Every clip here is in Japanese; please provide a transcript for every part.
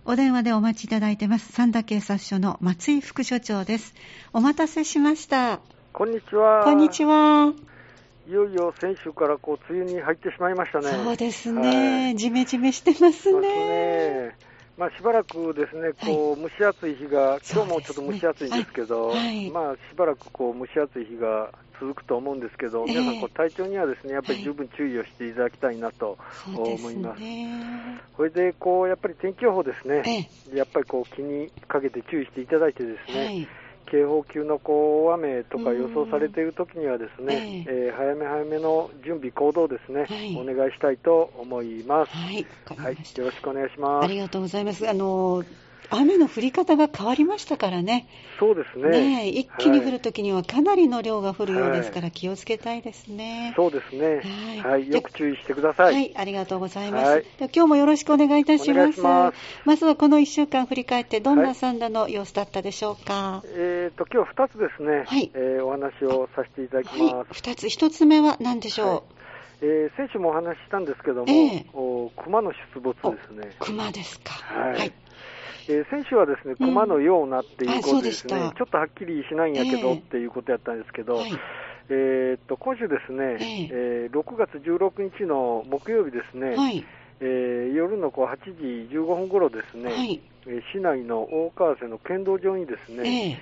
お電話でお待ちいただいてます。三田警察署の松井副署長です。お待たせしました。 こんにちは。 こんにちは。 いよいよ先週から梅雨に入ってしまいましたね。 そうですね。ジメジメしてますね。 しばらくですね、蒸し暑い日が、今日もちょっと蒸し暑いんですけど、しばらく蒸し暑い日が続くと思うんですけど、皆さん体調にはですね、やっぱり十分注意をしていただきたいなと思います。それでやっぱり天気予報ですね、やっぱり気にかけて注意していただいてですね、警報級の大雨とか予想されているときにはですね、早めの準備行動ですね、お願いしたいと思います。よろしくお願いします。 ありがとうございます。雨の降り方が変わりましたからね。 そうですね。 一気に降るときにはかなりの量が降るようですから、気をつけたいですね。 そうですね。よく注意してください。 ありがとうございます。今日もよろしくお願いいたします。まずはこの1週間振り返って、どんな三田の様子だったでしょうか。 今日2つですね、お話をさせていただきます。 2つ。1つ目は何でしょう。先週もお話ししたんですけども、熊の出没ですね。 熊ですか。 先週はですね、熊のようなっていうことですね、ちょっとはっきりしないんやけどっていうことやったんですけど、今週ですね、6月16日の木曜日ですね、夜の8時15分頃ですね、市内の大川瀬の県道上にですね、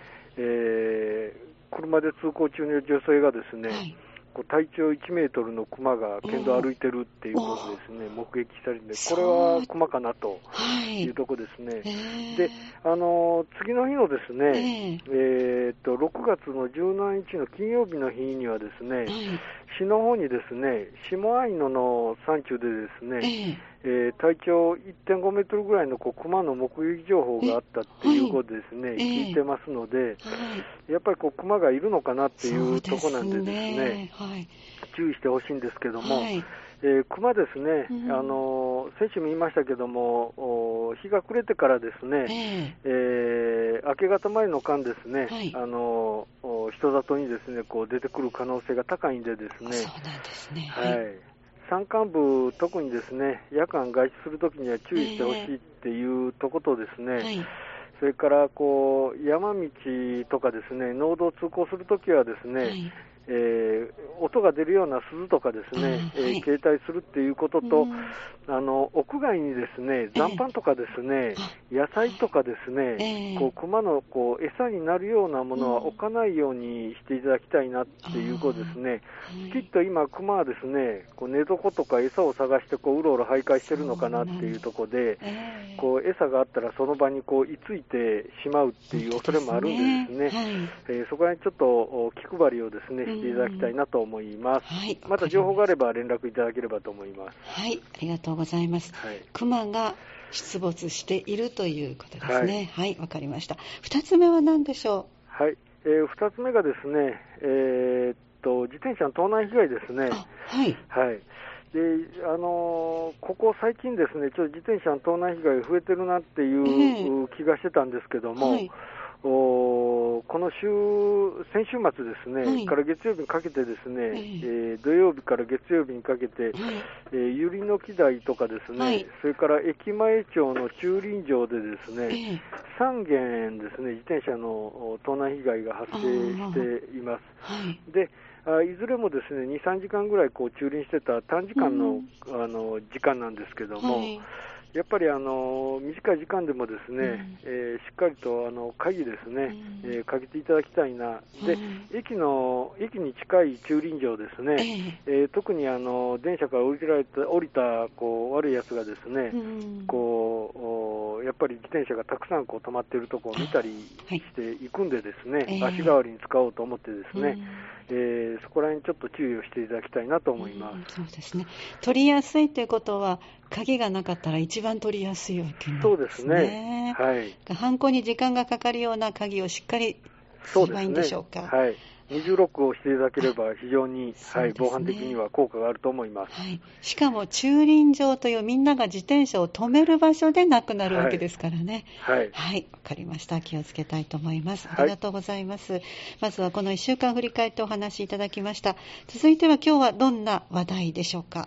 車で通行中の女性がですね、体長1メートルのクマが県道を歩いてるっていうことですね、目撃されるんで、これはクマかなというところですね。で、次の日のですね、6月の17日の金曜日の日にはですね、市の方にですね、下愛野の山中でですね、体長 1.5 メートルぐらいのクマの目撃情報があったっていうことですね、聞いてますので、やっぱりクマがいるのかなっていうところなんでですね、注意してほしいんですけども、クマですね、先週も言いましたけども、日が暮れてからですね、明け方前の間ですね、人里にですね、出てくる可能性が高いんでですね、山間部、特にですね、夜間外出するときには注意してほしいっていうとことですね、それから山道とかですね、農道を通行するときはですね、音が出るような鈴とかですね、携帯するっていうことと、屋外にですね、残飯とかですね、野菜とかですね、熊の餌になるようなものは置かないようにしていただきたいなっていうことですね。きっと今、熊はですね、寝床とか餌を探してうろうろ徘徊してるのかなっていうところで、餌があったらその場に居ついてしまうっていう恐れもあるんでですね、そこら辺ちょっと気配りをですね、していただきたいなと思います。また情報があれば連絡いただければと思います。 ありがとうございます。熊が出没しているということですね。わかりました。2つ目は何でしょう。2つ目がですね、自転車の盗難被害ですね。で、ここ最近ですね、ちょっと自転車の盗難被害が増えてるなっていう気がしてたんですけども、この先週末ですね、から月曜日にかけてですね、土曜日から月曜日にかけて、百合の木台とかですね、それから駅前町の駐輪場でですね、3件ですね、自転車の盗難被害が発生しています。で、いずれもですね、2、3時間ぐらい駐輪してた短時間の、時間なんですけども、やっぱり短い時間でもですね、しっかりと鍵ですね、かけていただきたいな。で、駅に近い駐輪場ですね、特に電車から降りた悪いやつがですね、やっぱり自転車がたくさん止まっているところを見たりしていくんでですね、足代わりに使おうと思ってですね、そこら辺ちょっと注意をしていただきたいなと思います。 そうですね。取りやすいということは、鍵がなかったら一番取りやすいわけなんですね。 そうですね。 犯行に時間がかかるような鍵をしっかりすればいいんでしょうか。 二重ロックをしていただければ非常に、防犯的には効果があると思います。 しかも駐輪場というみんなが自転車を止める場所でなくなるわけですからね。わかりました。気をつけたいと思います。ありがとうございます。まずはこの1週間振り返ってお話しいただきました。続いては今日はどんな話題でしょうか。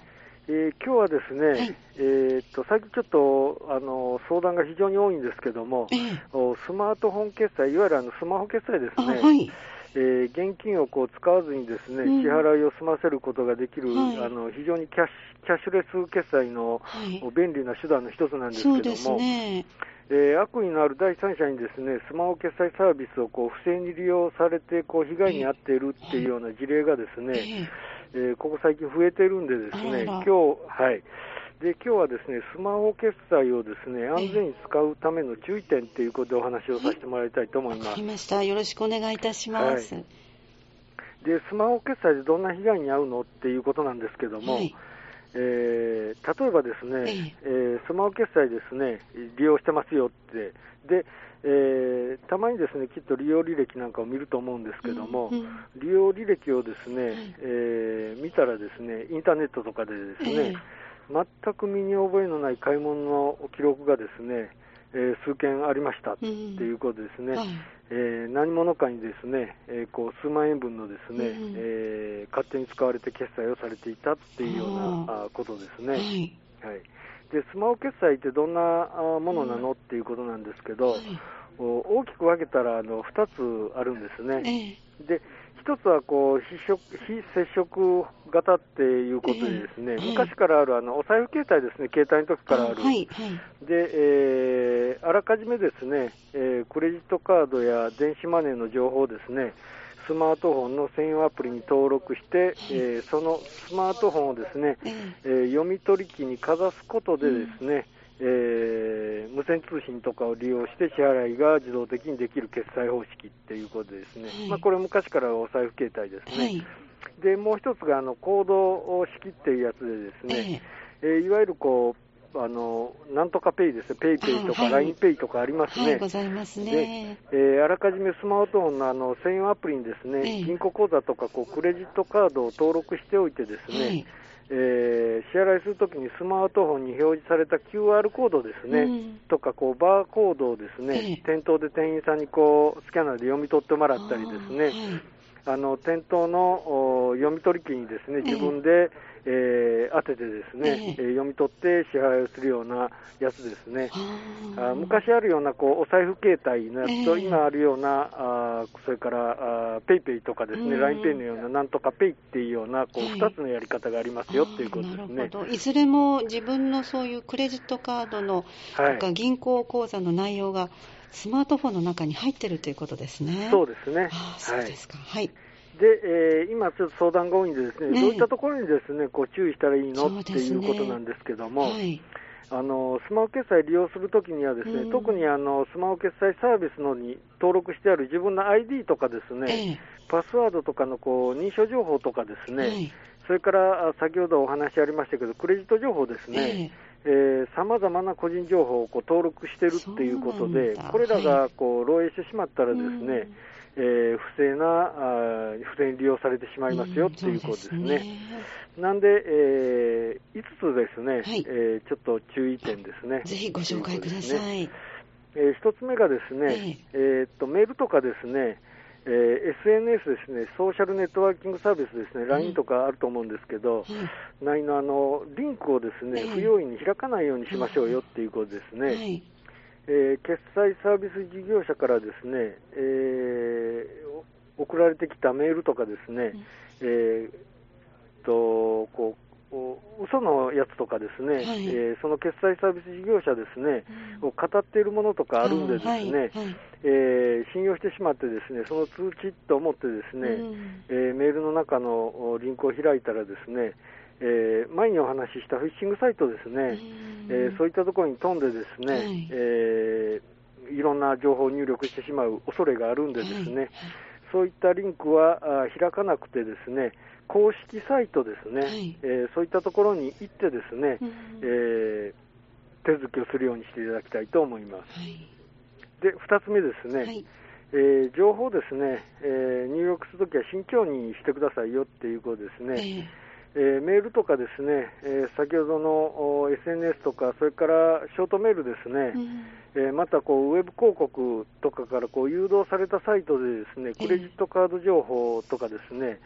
今日はですね、はい、最近ちょっと相談が非常に多いんですけども、スマートフォン決済、いわゆるスマホ決済ですね、はい、現金を使わずにですね、支払いを済ませることができる、非常にキャッシュレス決済の、便利な手段の一つなんですけども、そうですね、悪意のある第三者にですね、スマホ決済サービスを不正に利用されて被害に遭っているっていうような事例がですね、ここ最近増えているんでですね、今日はですね、スマホ決済をですね、安全に使うための注意点ということでお話をさせてもらいたいと思います。 わかりました。よろしくお願いいたします。 で、スマホ決済でどんな被害に遭うのっていうことなんですけども、例えばですね、スマホ決済ですね、利用してますよって、で、たまにですね、きっと利用履歴なんかを見ると思うんですけども、利用履歴をですね、見たらですね、インターネットとかでですね、全く身に覚えのない買い物の記録がですね、数件ありましたっていうことですね、何者かにですね、数万円分のですね、勝手に使われて決済をされていたっていうようなことですね。で、スマホ決済ってどんなものなのっていうことなんですけど、大きく分けたら2つあるんですね。で、一つは非接触型っていうことでですね、昔からあるお財布携帯ですね、携帯の時からある。で、あらかじめですね、クレジットカードや電子マネーの情報をですね、スマートフォンの専用アプリに登録して、そのスマートフォンをですね、読み取り機にかざすことでですね、無線通信とかを利用して支払いが自動的にできる決済方式っていうことですね。これ昔からお財布携帯ですね。で、もう一つがコード式っていうやつでですね、いわゆるなんとかペイですね、ペイペイとか LINE ペイとかありますね。 ございますね。 で、あらかじめスマートフォンの専用アプリにですね、銀行口座とかクレジットカードを登録しておいてですね、支払いするときにスマートフォンに表示された QR コードですね、とかバーコードをですね、店頭で店員さんにスキャナーで読み取ってもらったりですね、店頭の読み取り機にですね、自分で、当ててですね、読み取って支払いをするようなやつですね。昔あるようなお財布携帯のやつと、今あるようなそれからペイペイとかですね、LINE ペイのようななんとかペイっていうような2つのやり方がありますよっていうことですね。 いずれも自分のそういうクレジットカードのとか銀行口座の内容がスマートフォンの中に入ってるということですね。 そうですね。 そうですか。 で、今ちょっと相談が多いんでですね、どういったところにですね、注意したらいいのっていうことなんですけども、スマホ決済利用するときにはですね、特にスマホ決済サービスのに登録してある自分の ID とかですね、パスワードとかの認証情報とかですね、それから先ほどお話ありましたけど、クレジット情報ですね、さまざまな個人情報を登録しているっていうことで、これらが漏洩してしまったらですね、不正に利用されてしまいますよっていうことですね。なんで、5つですね、ちょっと注意点ですね。 ぜひご紹介ください。 1つ目がですね、メールとかですね、SNS ですね、ソーシャルネットワーキングサービスですね、LINE とかあると思うんですけど、LINE のリンクをですね、不用意に開かないようにしましょうよっていうことですね。決済サービス事業者からですね、送られてきたメールとかですね、嘘のやつとかですね、その決済サービス事業者ですね、を語っているものとかあるんでですね、信用してしまってですね、その通知と思ってですね、メールの中のリンクを開いたらですね、前にお話ししたフィッシングサイトですね、そういったところに飛んでですね、いろんな情報を入力してしまう恐れがあるんでですね、そういったリンクは開かなくてですね、公式サイトですね、そういったところに行ってですね、手続きをするようにしていただきたいと思います。で、2つ目ですね、情報ですね、入力するときは慎重にしてくださいよっていうことですね。メールとかですね、先ほどの SNS とか、それからショートメールですね、またウェブ広告とかから誘導されたサイトでですね、クレジットカード情報とかですね、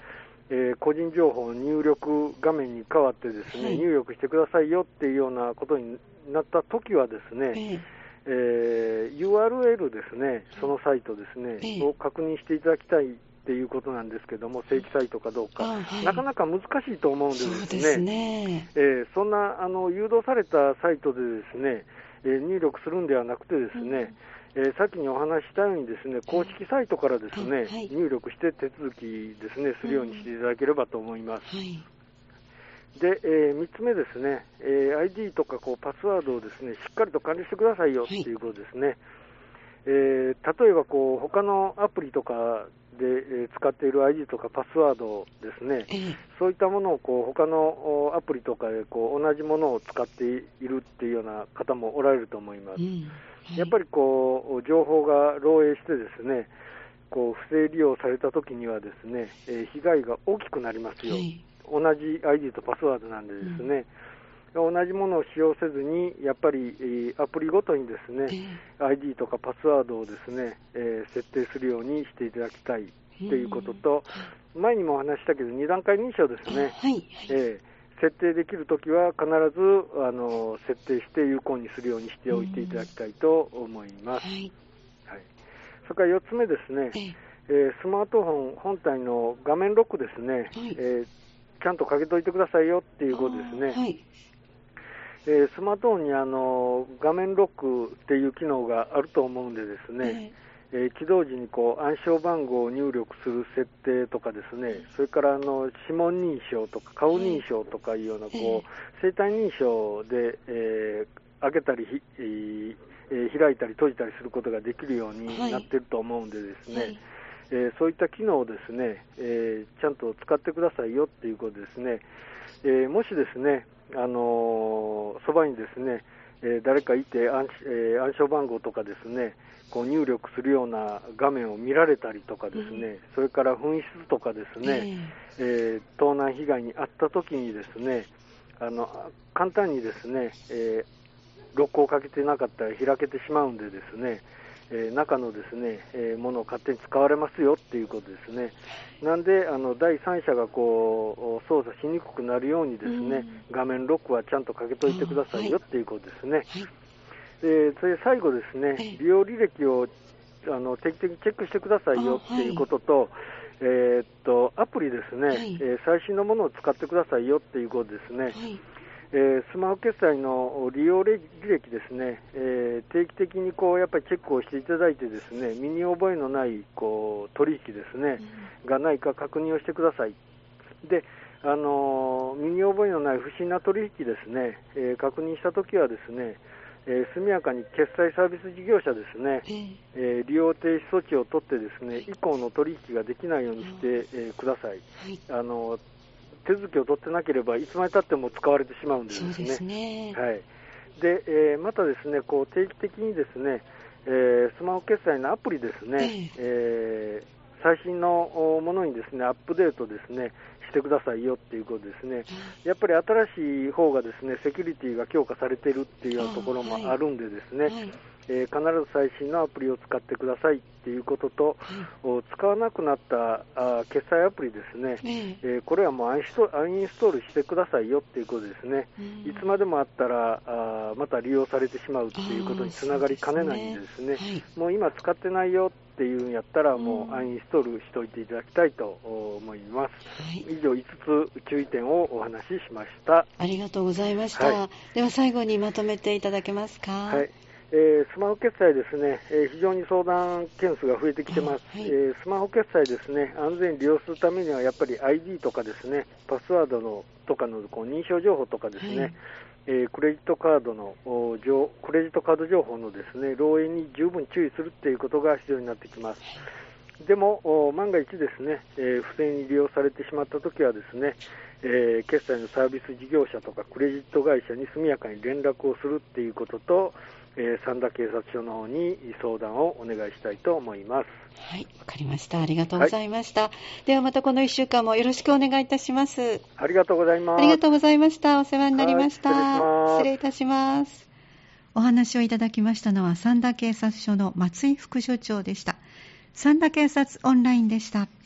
個人情報入力画面に変わってですね、入力してくださいよっていうようなことになったときはですね、URL ですね、そのサイトですね、を確認していただきたいっていうことなんですけども、正規サイトかどうか、なかなか難しいと思うんでですね、そんな誘導されたサイトでですね、入力するんではなくてですね、先にお話ししたようにですね、公式サイトからですね、入力して手続きですね、するようにしていただければと思います。で、3つ目ですね、ID とかパスワードをですね、しっかりと管理してくださいよっていうことですね。例えば他のアプリとかで、使っている ID とかパスワードですね、そういったものを他のアプリとかで同じものを使っているっていうような方もおられると思います。やっぱり情報が漏洩してですね、不正利用されたときにはですね、被害が大きくなりますよ。同じ ID とパスワードなんでですね、同じものを使用せずに、やっぱりアプリごとにですね、ID とかパスワードをですね、設定するようにしていただきたいということと、前にもお話ししたけど、2段階認証ですね、設定できるときは必ず設定して有効にするようにしておいていただきたいと思います。それから4つ目ですね、スマートフォン本体の画面ロックですね、ちゃんとかけといてくださいよっていうことですね。スマートフォンに画面ロックっていう機能があると思うんでですね、起動時に暗証番号を入力する設定とかですね、それから指紋認証とか顔認証とかいうような生体認証で、開けたり開いたり閉じたりすることができるようになっていると思うんでですね、そういった機能をですね、ちゃんと使ってくださいよっていうことですね。もしですね、そばにですね、誰かいて暗証番号とかですね、入力するような画面を見られたりとかですね、それから紛失とかですね、盗難被害に遭ったときにですね、簡単にですね、ロックをかけてなかったら開けてしまうんでですね、中のですね、ものを勝手に使われますよっていうことですね。なんで第三者が操作しにくくなるようにですね、画面ロックはちゃんとかけといてくださいよっていうことですね。それで最後ですね、利用履歴を定期的にチェックしてくださいよっていうことと、アプリですね、最新のものを使ってくださいよっていうことですね。スマホ決済の利用履歴ですね、定期的にやっぱりチェックをしていただいてですね、身に覚えのない取引ですね、がないか確認をしてください。で、身に覚えのない不審な取引ですね、確認したときはですね、速やかに決済サービス事業者ですね、利用停止措置を取ってですね、以降の取引ができないようにして、ください。手続きを取ってなければいつまでたっても使われてしまうんですね。そうですね。はい。で、またですね、定期的にですね、スマホ決済のアプリですね、最新のものにですね、アップデートですね、してくださいよっていうことですね。やっぱり新しい方がですね、セキュリティが強化されているっていうようなところもあるんでですね、必ず最新のアプリを使ってくださいっていうことと、使わなくなった決済アプリですね、これはもうアンインストールしてくださいよっていうことですね。いつまでもあったらまた利用されてしまうっていうことにつながりかねないんでですね、もう今使ってないよっていうんやったらもうアンインストールしておいていただきたいと思います。以上5つ注意点をお話ししました。 ありがとうございました。では最後にまとめていただけますか。 はい。スマホ決済ですね、非常に相談件数が増えてきてます。スマホ決済ですね、安全に利用するためにはやっぱり ID とかですね、パスワードのとかの認証情報とかですね、クレジットカード情報のですね、漏洩に十分注意するっていうことが必要になってきます。でも万が一ですね、不正に利用されてしまったときはですね、決済のサービス事業者とかクレジット会社に速やかに連絡をするっていうことと、三田警察署の方に相談をお願いしたいと思います。 はい、わかりました。ありがとうございました。ではまたこの1週間もよろしくお願いいたします。 ありがとうございます。 ありがとうございました。お世話になりました。失礼いたします。お話をいただきましたのは三田警察署の松井副署長でした。三田警察オンラインでした。